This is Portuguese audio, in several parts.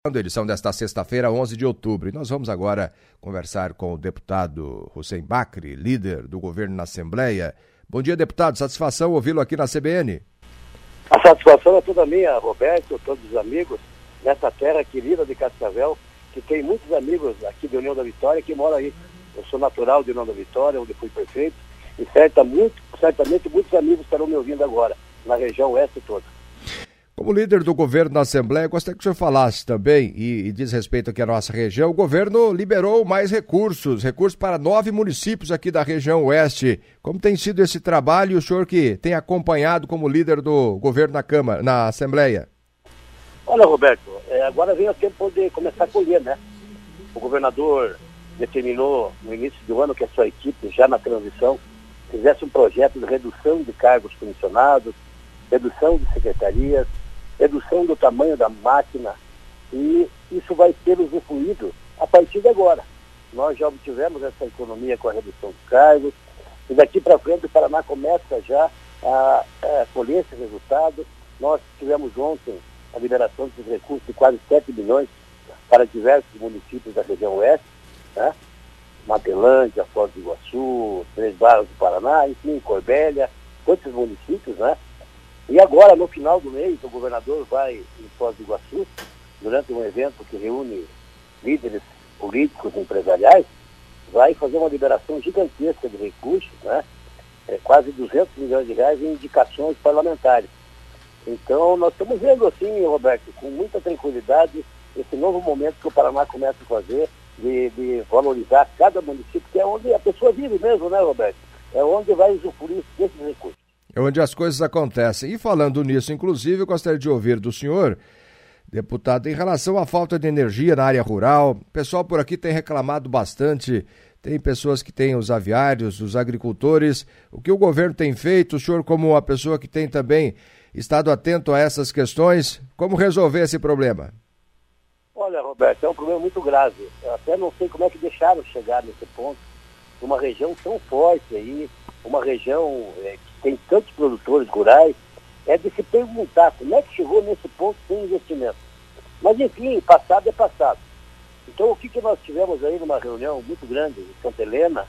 Edição desta sexta-feira, 11 de outubro. E nós vamos agora conversar com o deputado Hussein Bakri, líder do governo na Assembleia. Bom dia, deputado. Satisfação ouvi-lo aqui na CBN. A satisfação é toda minha, Roberto, todos os amigos, nessa terra querida de Cascavel, que tem muitos amigos aqui de União da Vitória que moram aí. Eu sou natural de União da Vitória, onde fui prefeito, e certamente muitos amigos estarão me ouvindo agora, na região oeste toda. Como líder do governo na Assembleia, gostaria que o senhor falasse também, e diz respeito aqui à nossa região, o governo liberou mais recursos para 9 municípios aqui da região oeste. Como tem sido esse trabalho, o senhor que tem acompanhado como líder do governo na Câmara, na Assembleia? Olha, Roberto, agora vem o tempo de começar a colher, né? O governador determinou no início do ano que a sua equipe, já na transição, fizesse um projeto de redução de cargos comissionados, redução de secretarias, redução do tamanho da máquina, e isso vai ser usufruído a partir de agora. Nós já obtivemos essa economia com a redução dos cargos, e daqui para frente o Paraná começa já a colher esse resultado. Nós tivemos ontem a liberação desses recursos de quase 7 bilhões para diversos municípios da região oeste, né? Matelândia, Foz do Iguaçu, Três Barras do Paraná, enfim, Corbélia, todos esses municípios, né? E agora, no final do mês, o governador vai em Foz do Iguaçu, durante um evento que reúne líderes políticos e empresariais, vai fazer uma liberação gigantesca de recursos, né? Quase 200 milhões de reais em indicações parlamentares. Então, nós estamos vendo assim, Roberto, com muita tranquilidade, esse novo momento que o Paraná começa a fazer de valorizar cada município, que é onde a pessoa vive mesmo, né, Roberto? É onde vai usufruir desses recursos. É onde as coisas acontecem. E falando nisso, inclusive, eu gostaria de ouvir do senhor, deputado, em relação à falta de energia na área rural. O pessoal por aqui tem reclamado bastante, tem pessoas que têm os aviários, os agricultores. O que o governo tem feito, o senhor como uma pessoa que tem também estado atento a essas questões, como resolver esse problema? Olha, Roberto, é um problema muito grave. Eu até não sei como é que deixaram chegar nesse ponto, uma região tão forte aí, uma região que tem tantos produtores rurais, é de se perguntar como é que chegou nesse ponto sem investimento. Mas, enfim, passado é passado. Então, o que nós tivemos aí numa reunião muito grande em Santa Helena,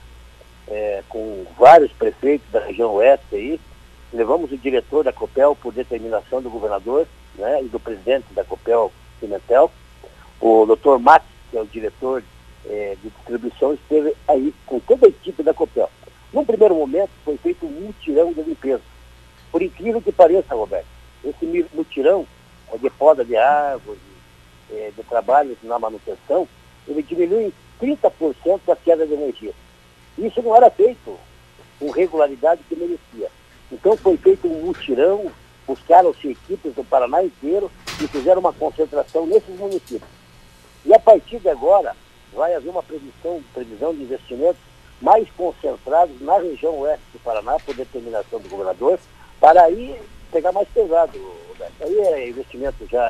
com vários prefeitos da região oeste aí, levamos o diretor da Copel por determinação do governador, né, e do presidente da Copel, Pimentel, o Dr. Max, que é o diretor de distribuição, esteve aí com toda a equipe da Copel. Num primeiro momento, foi feito um mutirão de limpeza. Por incrível que pareça, Roberto, esse mutirão de poda de árvores, de trabalho na manutenção, ele diminui em 30% a queda de energia. Isso não era feito com regularidade que merecia. Então foi feito um mutirão, buscaram-se equipes do Paraná inteiro e fizeram uma concentração nesses municípios. E a partir de agora, vai haver uma previsão de investimentos mais concentrados na região oeste do Paraná, por determinação do governador, para aí pegar mais pesado, Roberto. Aí é investimento já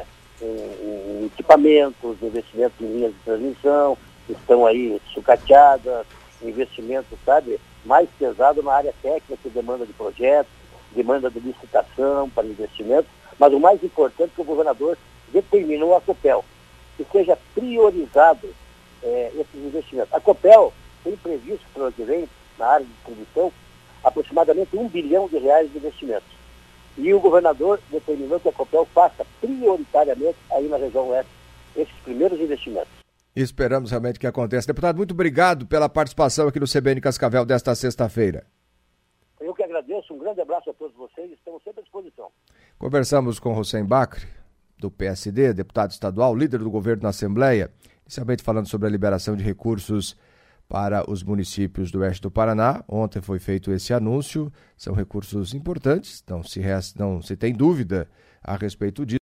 em equipamentos, investimento em linhas de transmissão, que estão aí sucateadas, investimento, sabe, mais pesado na área técnica, demanda de projetos, demanda de licitação para investimento, mas o mais importante é que o governador determinou a Copel, que seja priorizado esses investimentos. A Copel tem previsto para o ano que vem, na área de distribuição, aproximadamente 1 bilhão de reais de investimentos. E o governador determinou que a Copel faça prioritariamente aí na região oeste esses primeiros investimentos. Esperamos realmente que aconteça. Deputado, muito obrigado pela participação aqui no CBN Cascavel desta sexta-feira. Eu que agradeço, um grande abraço a todos vocês, estamos sempre à disposição. Conversamos com Hussein Bakri, do PSD, deputado estadual, líder do governo na Assembleia, inicialmente falando sobre a liberação de recursos para os municípios do oeste do Paraná. Ontem foi feito esse anúncio, são recursos importantes, não se tem dúvida a respeito disso.